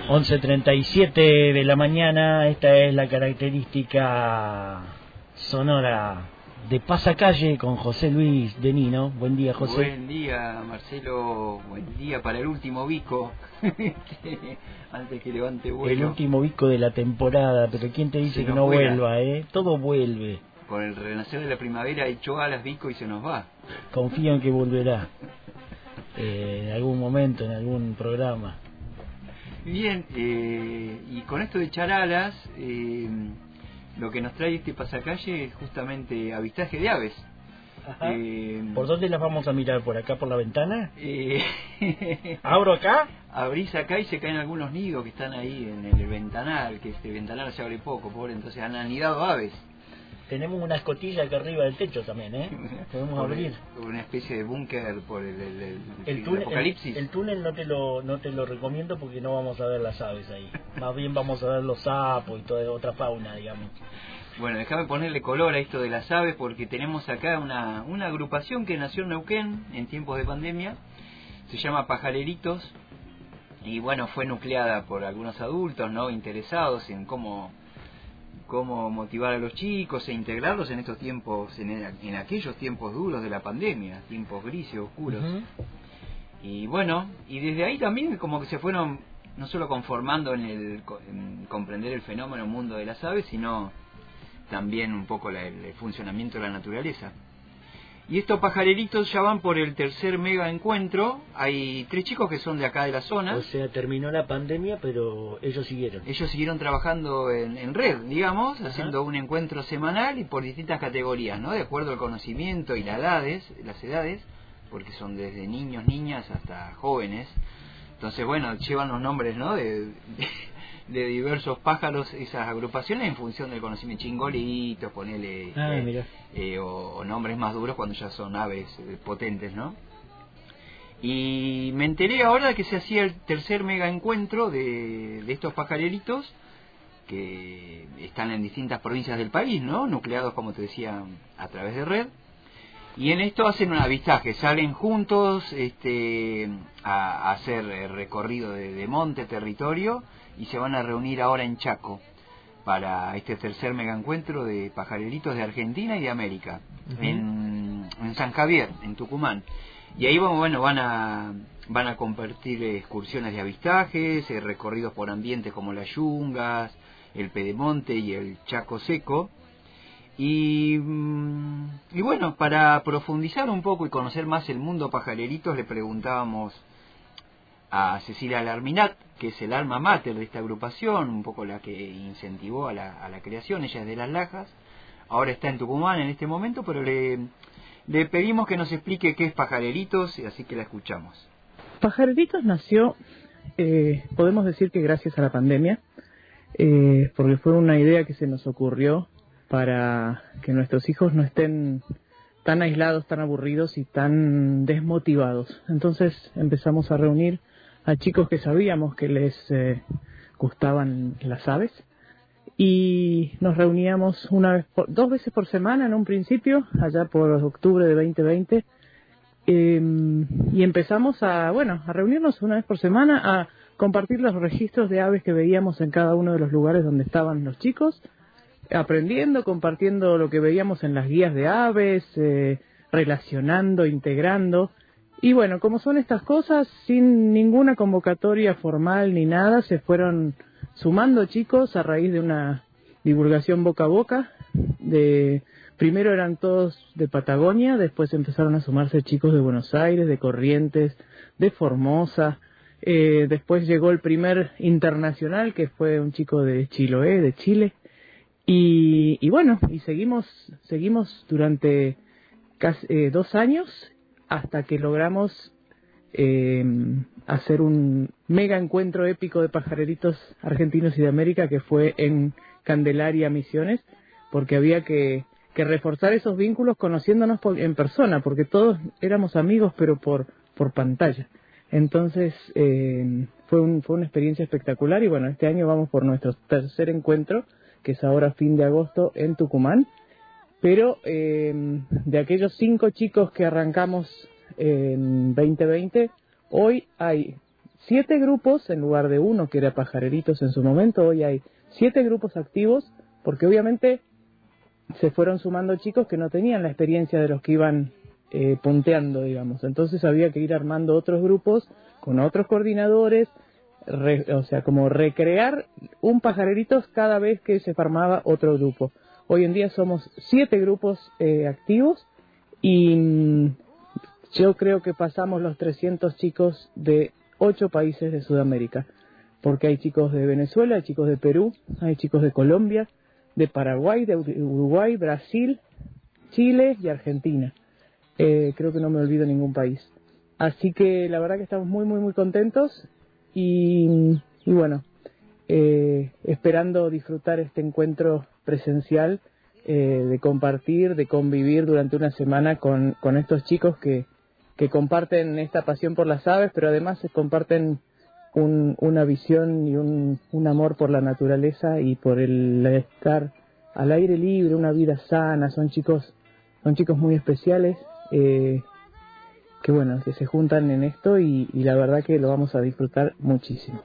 11:37 de la mañana, esta es la característica sonora de Pasacalle con José Luis de Nino. Buen día, José. Buen día, Marcelo. Buen día para el último bico. Antes que levante vuelo. El último bico de la temporada, pero ¿quién te dice que no vuelva, Todo vuelve. Con el renacer de la primavera echó alas bico y se nos va. Confío en que volverá. En algún momento, en algún programa. Bien, y con esto de echar alas, lo que nos trae este pasacalle es justamente avistaje de aves. ¿Por dónde las vamos a mirar? ¿Por acá, por la ventana? ¿Abro acá? Abrís acá y se caen algunos nidos que están ahí en el ventanal, que este ventanal se abre poco, pobre, entonces han anidado aves. Tenemos una escotilla acá arriba del techo también, Podemos abrir. Una especie de búnker por el túnel, apocalipsis. El túnel no te lo recomiendo porque no vamos a ver las aves ahí. Más bien vamos a ver los sapos y toda otra fauna, digamos. Bueno, déjame ponerle color a esto de las aves porque tenemos acá una agrupación que nació en Neuquén en tiempos de pandemia. Se llama Pajareritos y bueno, fue nucleada por algunos adultos, ¿no? Interesados en cómo motivar a los chicos e integrarlos en estos tiempos, en aquellos tiempos duros de la pandemia, tiempos grises, oscuros. Y bueno, y desde ahí también como que se fueron no solo conformando en comprender el fenómeno mundo de las aves, sino también un poco el funcionamiento de la naturaleza. Y estos pajareritos ya van por el tercer mega encuentro. Hay 3 chicos que son de acá de la zona. O sea, terminó la pandemia, pero ellos siguieron. Ellos siguieron trabajando en red, digamos, haciendo un encuentro semanal y por distintas categorías, ¿no? De acuerdo al conocimiento y las edades, porque son desde niños, niñas hasta jóvenes. Entonces, bueno, llevan los nombres, ¿no? De diversos pájaros, esas agrupaciones en función del conocimiento, chingolitos, ponele, o nombres más duros cuando ya son aves potentes, ¿no? Y me enteré ahora que se hacía el tercer mega encuentro de estos pajareritos que están en distintas provincias del país, ¿no? Nucleados, como te decía, a través de red. Y en esto hacen un avistaje, salen juntos a hacer recorrido de monte, territorio, y se van a reunir ahora en Chaco para este tercer mega encuentro de pajareritos de Argentina y de América, en San Javier, en Tucumán. Y ahí bueno, van a compartir excursiones de avistajes, recorridos por ambientes como las Yungas, el Pedemonte y el Chaco Seco. Y bueno, para profundizar un poco y conocer más el mundo pajareritos, le preguntábamos a Cecilia Larminat, que es el alma mater de esta agrupación, un poco la que incentivó a la creación. Ella es de Las Lajas, ahora está en Tucumán en este momento, pero le pedimos que nos explique qué es Pajareritos, así que la escuchamos. Pajareritos nació, podemos decir que gracias a la pandemia, porque fue una idea que se nos ocurrió para que nuestros hijos no estén tan aislados, tan aburridos y tan desmotivados. Entonces empezamos a reunir a chicos que sabíamos que les gustaban las aves y nos reuníamos 2 veces por semana en un principio, allá por octubre de 2020, y empezamos a reunirnos 1 vez por semana a compartir los registros de aves que veíamos en cada uno de los lugares donde estaban los chicos, aprendiendo, compartiendo lo que veíamos en las guías de aves, relacionando, integrando. Y bueno, como son estas cosas, sin ninguna convocatoria formal ni nada, se fueron sumando chicos a raíz de una divulgación boca a boca. Primero eran todos de Patagonia, después empezaron a sumarse chicos de Buenos Aires, de Corrientes, de Formosa. Después llegó el primer internacional, que fue un chico de Chiloé, de Chile. Y bueno, y seguimos durante casi 2 años hasta que logramos hacer un mega encuentro épico de pajareritos argentinos y de América, que fue en Candelaria, Misiones, porque había que reforzar esos vínculos conociéndonos en persona, porque todos éramos amigos pero por pantalla. Entonces fue una experiencia espectacular y bueno, este año vamos por nuestro tercer encuentro, que es ahora fin de agosto en Tucumán, pero de aquellos 5 chicos que arrancamos en 2020, hoy hay 7 grupos en lugar de uno, que era Pajareritos en su momento. Hoy hay 7 grupos activos, porque obviamente se fueron sumando chicos que no tenían la experiencia de los que iban punteando, digamos. Entonces había que ir armando otros grupos con otros coordinadores, o sea, como recrear un Pajareritos cada vez que se formaba otro grupo. Hoy en día somos 7 grupos activos y yo creo que pasamos los 300 chicos de 8 países de Sudamérica, porque hay chicos de Venezuela, hay chicos de Perú, hay chicos de Colombia, de Paraguay, de Uruguay, Brasil, Chile y Argentina. Creo que no me olvido ningún país. Así que la verdad que estamos muy, muy, muy contentos y bueno, esperando disfrutar este encuentro presencial, de compartir, de convivir durante una semana con estos chicos que comparten esta pasión por las aves, pero además se comparten una visión y un amor por la naturaleza y por el estar al aire libre, una vida sana. Son chicos muy especiales, que bueno, que se juntan en esto y la verdad que lo vamos a disfrutar muchísimo.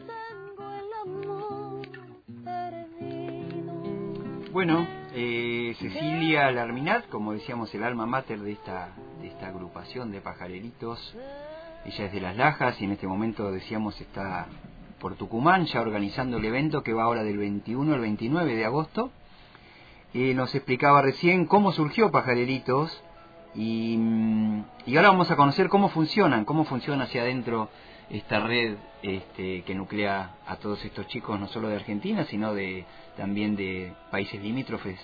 Bueno, Cecilia Larminat, como decíamos, el alma mater de esta agrupación de pajareritos. Ella es de Las Lajas y en este momento, decíamos, está por Tucumán ya organizando el evento que va ahora del 21 al 29 de agosto. Nos explicaba recién cómo surgió Pajareritos y ahora vamos a conocer cómo funciona hacia adentro esta red que nuclea a todos estos chicos, no solo de Argentina, sino también de países limítrofes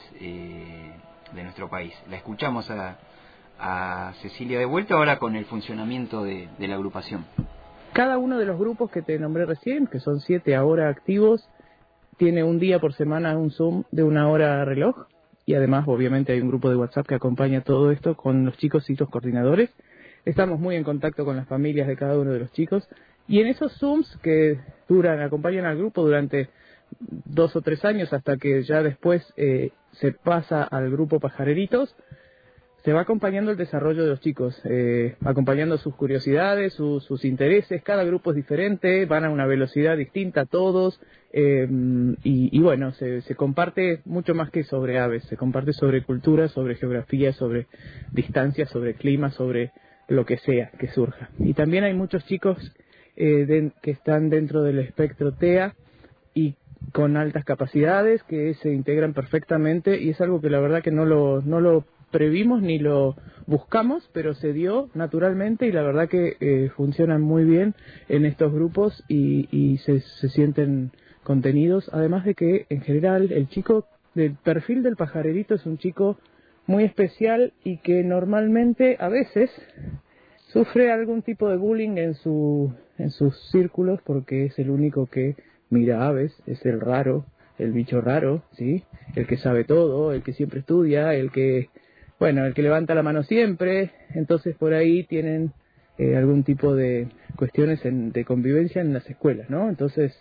de nuestro país. La escuchamos a Cecilia de vuelta ahora con el funcionamiento de la agrupación. Cada uno de los grupos que te nombré recién, que son 7 ahora activos, tiene un día por semana un Zoom de 1 hora reloj, y además obviamente hay un grupo de WhatsApp que acompaña todo esto con los chicos y los coordinadores. Estamos muy en contacto con las familias de cada uno de los chicos, y en esos Zooms que acompañan al grupo durante 2 o 3 años hasta que ya después se pasa al grupo Pajareritos, se va acompañando el desarrollo de los chicos, acompañando sus curiosidades, sus intereses. Cada grupo es diferente, van a una velocidad distinta todos, y bueno, se comparte mucho más que sobre aves, se comparte sobre cultura, sobre geografía, sobre distancia, sobre clima, sobre lo que sea que surja. Y también hay muchos chicos que están dentro del espectro TEA y con altas capacidades que se integran perfectamente, y es algo que la verdad que no lo previmos ni lo buscamos, pero se dio naturalmente, y la verdad que funcionan muy bien en estos grupos y se sienten contenidos. Además de que en general el chico del perfil del pajarerito es un chico muy especial y que normalmente a veces sufre algún tipo de bullying en sus círculos, porque es el único que mira aves, es el raro, el bicho raro, ¿sí? El que sabe todo, el que siempre estudia, el que levanta la mano siempre. Entonces por ahí tienen algún tipo de cuestiones de convivencia en las escuelas, ¿no? Entonces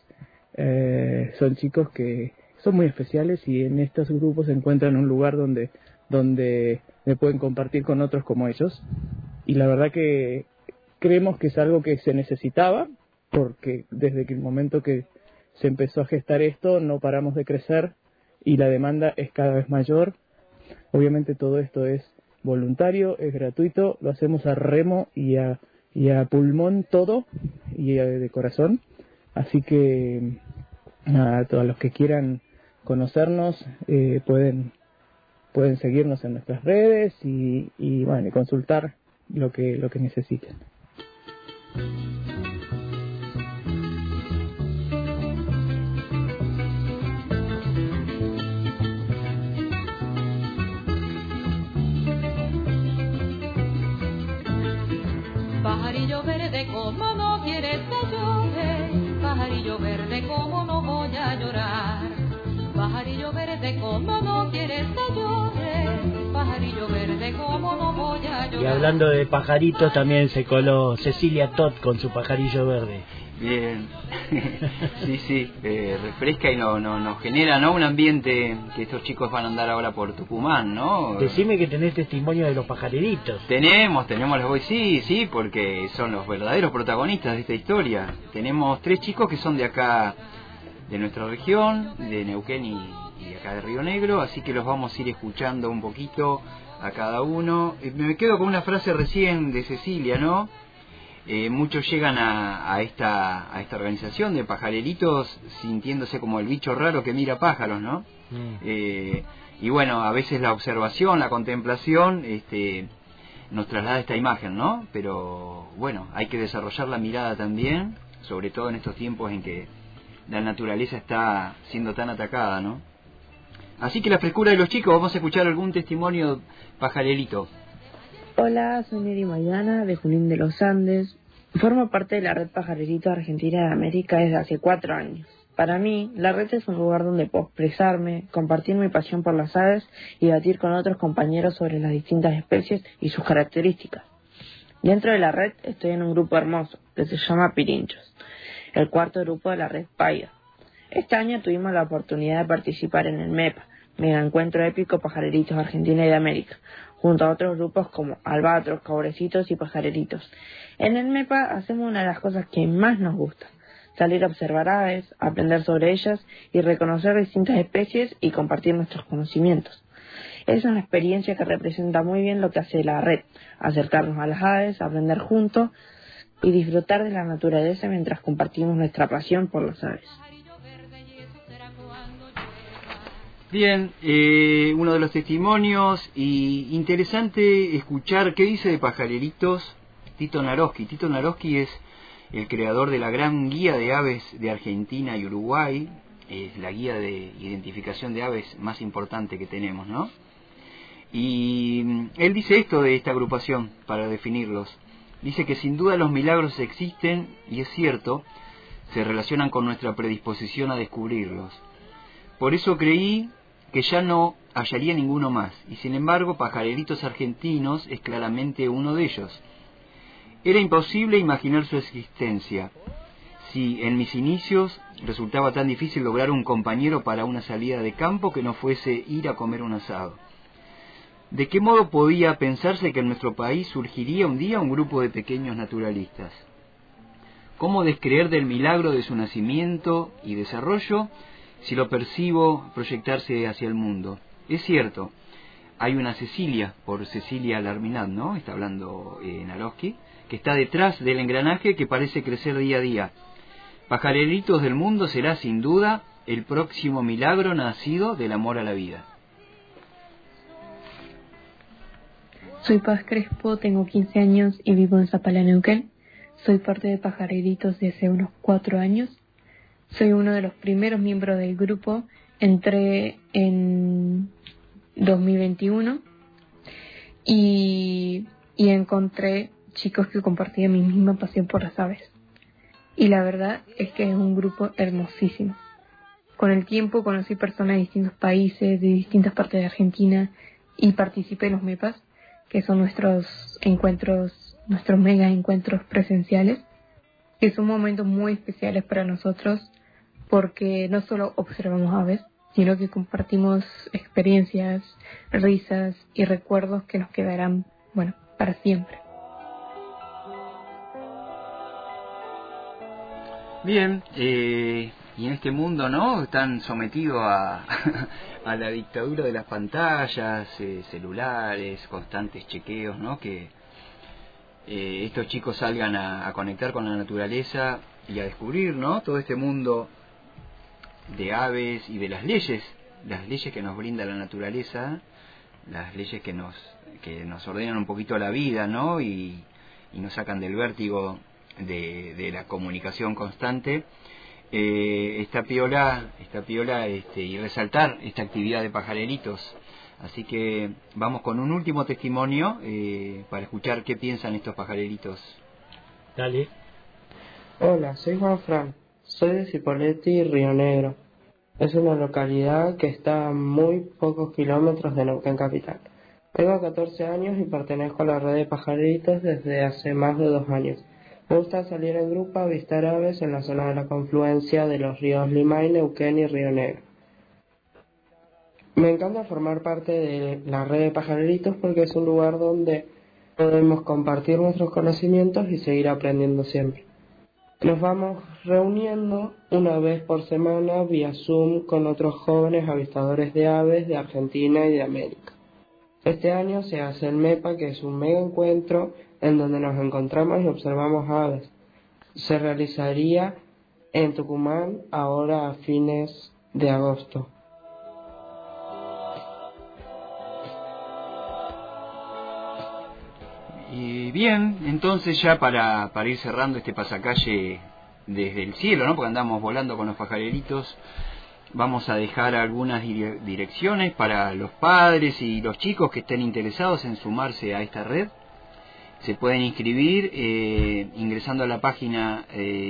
son chicos que son muy especiales y en estos grupos se encuentran un lugar donde pueden compartir con otros como ellos. Y la verdad que creemos que es algo que se necesitaba, porque desde el momento que se empezó a gestar esto no paramos de crecer y la demanda es cada vez mayor. Obviamente todo esto es voluntario, es gratuito, lo hacemos a remo y a pulmón todo, y de corazón. Así que a todos los que quieran conocernos pueden seguirnos en nuestras redes y bueno, y consultar lo que necesiten. Pajarillo verde, como no quieres que llore, pajarillo verde, como no voy a llorar. Pajarillo verde, como no quieres que llore, pajarillo verde, como no voy a llorar. Y hablando de pajaritos, también se coló Cecilia Todd con su pajarillo verde. Bien, sí, refresca y nos genera, ¿no?, un ambiente que estos chicos van a andar ahora por Tucumán, ¿no? Decime que tenés testimonio de los pajareritos. Tenemos los voy, sí, porque son los verdaderos protagonistas de esta historia. Tenemos 3 chicos que son de acá, de nuestra región, de Neuquén y acá de Río Negro, así que los vamos a ir escuchando un poquito a cada uno. Me quedo con una frase recién de Cecilia, ¿no? Muchos llegan a esta organización de pajareritos sintiéndose como el bicho raro que mira pájaros, ¿no? Y bueno, a veces la observación, la contemplación, nos traslada esta imagen, ¿no? Pero bueno, hay que desarrollar la mirada también, sobre todo en estos tiempos en que la naturaleza está siendo tan atacada, ¿no? Así que la frescura de los chicos, vamos a escuchar algún testimonio pajarerito. Hola, soy Neri Maidana, de Junín de los Andes. Formo parte de la Red Pajareritos Argentina de América desde hace 4 años. Para mí, la red es un lugar donde puedo expresarme, compartir mi pasión por las aves y debatir con otros compañeros sobre las distintas especies y sus características. Dentro de la red estoy en un grupo hermoso que se llama Pirinchos, el 4.º grupo de la red Paida. Este año tuvimos la oportunidad de participar en el MEPA, Mega Encuentro Épico Pajareritos Argentina y de América, junto a otros grupos como albatros, cabrecitos y pajareritos. En el MEPA hacemos una de las cosas que más nos gusta: salir a observar aves, aprender sobre ellas y reconocer distintas especies y compartir nuestros conocimientos. Es una experiencia que representa muy bien lo que hace la red: acercarnos a las aves, aprender juntos y disfrutar de la naturaleza mientras compartimos nuestra pasión por las aves. Bien, uno de los testimonios, y interesante escuchar qué dice de pajareritos Tito Naroski. Tito Naroski es el creador de la gran guía de aves de Argentina y Uruguay, es la guía de identificación de aves más importante que tenemos, ¿no? Y él dice esto de esta agrupación, para definirlos. Dice que sin duda los milagros existen, y es cierto, se relacionan con nuestra predisposición a descubrirlos. Por eso creí que ya no hallaría ninguno más, y sin embargo Pajareritos Argentinos es claramente uno de ellos. Era imposible imaginar su existencia. Si en mis inicios resultaba tan difícil lograr un compañero para una salida de campo que no fuese ir a comer un asado. ¿De qué modo podía pensarse que en nuestro país surgiría un día un grupo de pequeños naturalistas? ¿Cómo descreer del milagro de su nacimiento y desarrollo si lo percibo proyectarse hacia el mundo? Es cierto, hay una Cecilia, por Cecilia Larminat, ¿no? Está hablando Naroski, que está detrás del engranaje que parece crecer día a día. Pajareritos del mundo será sin duda el próximo milagro nacido del amor a la vida. Soy Paz Crespo, tengo 15 años y vivo en Zapala, Neuquén. Soy parte de Pajareritos desde hace unos 4 años. Soy uno de los primeros miembros del grupo. Entré en 2021 y encontré chicos que compartían mi misma pasión por las aves. Y la verdad es que es un grupo hermosísimo. Con el tiempo conocí personas de distintos países, de distintas partes de Argentina, y participé en los MEPAs, que son nuestros encuentros, nuestros mega encuentros presenciales, que son momentos muy especiales para nosotros, porque no solo observamos aves, sino que compartimos experiencias, risas y recuerdos que nos quedarán, bueno, para siempre. Bien, y en este mundo, ¿no?, tan sometido a la dictadura de las pantallas, celulares, constantes chequeos, ¿no?, que estos chicos salgan a conectar con la naturaleza y a descubrir, ¿no?, todo este mundo de aves y de las leyes que nos brinda la naturaleza, las leyes que nos ordenan un poquito la vida, ¿no?, y nos sacan del vértigo de la comunicación constante. Está piola y resaltar esta actividad de pajareritos. Así que vamos con un último testimonio para escuchar qué piensan estos pajareritos. Dale. Hola, soy Juan Fran, soy de Cipolletti, Río Negro. Es una localidad que está a muy pocos kilómetros de Neuquén capital. Tengo 14 años y pertenezco a la red de pajareritos desde hace más de 2 años. Me gusta salir en grupo a avistar aves en la zona de la confluencia de los ríos Limay, Neuquén y Río Negro. Me encanta formar parte de la red de pajareritos porque es un lugar donde podemos compartir nuestros conocimientos y seguir aprendiendo siempre. Nos vamos reuniendo una vez por semana vía Zoom con otros jóvenes avistadores de aves de Argentina y de América. Este año se hace el MEPA, que es un mega encuentro en donde nos encontramos y observamos aves. Se realizaría en Tucumán ahora a fines de agosto. Y bien, entonces ya para ir cerrando este pasacalle desde el cielo, ¿no? Porque andamos volando con los pajareritos, vamos a dejar algunas direcciones para los padres y los chicos que estén interesados en sumarse a esta red. Se pueden inscribir ingresando a la página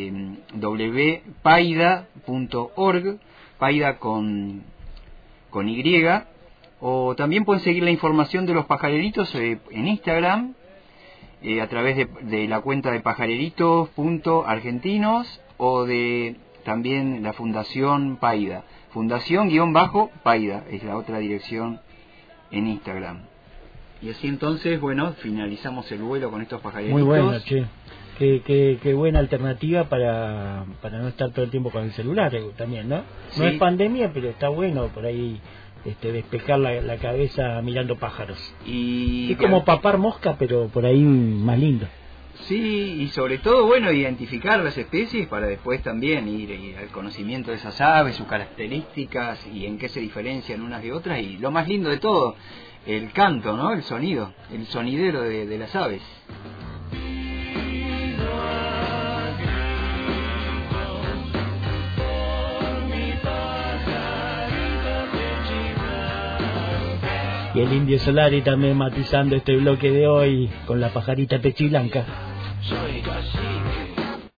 www.paida.org, Paida con Y, o también pueden seguir la información de los pajareritos en Instagram, a través de la cuenta de pajareritos.argentinos o de también la Fundación Paida. Fundación-Paida es la otra dirección en Instagram. Y así entonces, bueno, finalizamos el vuelo con estos pajaritos. Muy bueno, che. Qué buena alternativa para no estar todo el tiempo con el celular también, ¿no? Sí. No es pandemia, pero está bueno por ahí despejar la cabeza mirando pájaros. Y es como papar mosca, pero por ahí más lindo. Sí, y sobre todo, bueno, identificar las especies para después también ir al conocimiento de esas aves, sus características y en qué se diferencian unas de otras. Y lo más lindo de todo, el canto, ¿no? El sonido, el sonidero de las aves. Y el Indio Solari también matizando este bloque de hoy con la pajarita pechiblanca. Soy casi